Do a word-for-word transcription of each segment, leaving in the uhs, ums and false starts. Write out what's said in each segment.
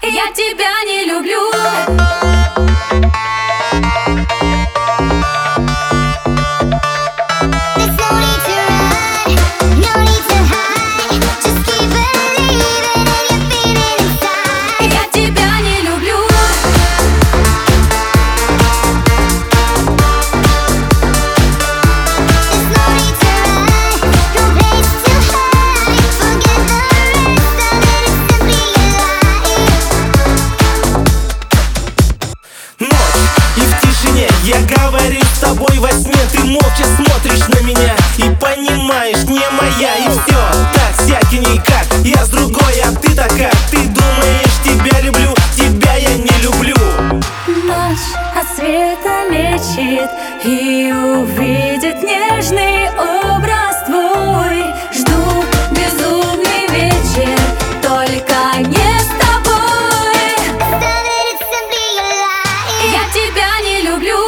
Я тебя не люблю. Я говорю с тобой во сне, ты молча смотришь на меня и понимаешь, не моя, и все. Так, сядь и никак, я с другой, а ты такая. Ты думаешь, тебя люблю, тебя я не люблю. Ночь от света лечит и увидит нежный образ твой. Жду безумный вечер, только не с тобой. Я тебя не люблю.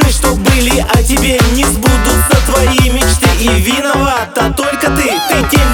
А тебе не сбудутся твои мечты, и виновата только ты. Ты тень